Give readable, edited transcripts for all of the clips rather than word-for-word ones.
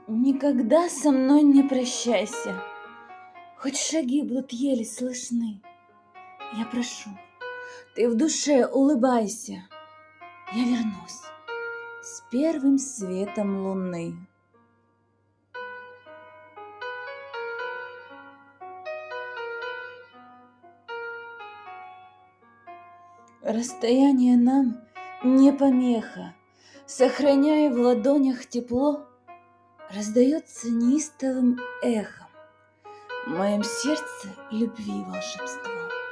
Никогда со мной не прощайся, хоть шаги будут еле слышны. Я прошу, ты в душе улыбайся, я вернусь с первым светом луны. Расстояние нам не помеха, сохраняя в ладонях тепло, раздается неистовым эхом в моем сердце любви волшебство.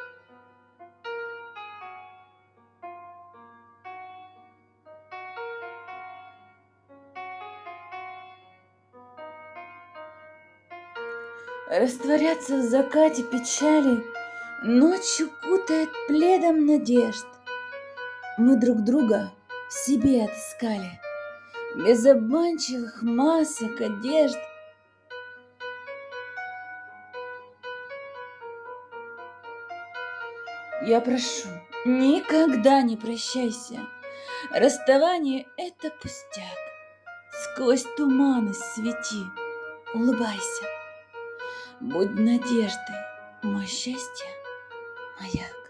Растворяться в закате печали ночью кутает пледом надежд. Мы друг друга в себе отыскали, без обманчивых масок, одежд. Я прошу, никогда не прощайся. Расставание — это пустяк. Сквозь туманы свети, улыбайся. Будь надеждой, мое счастье, моя.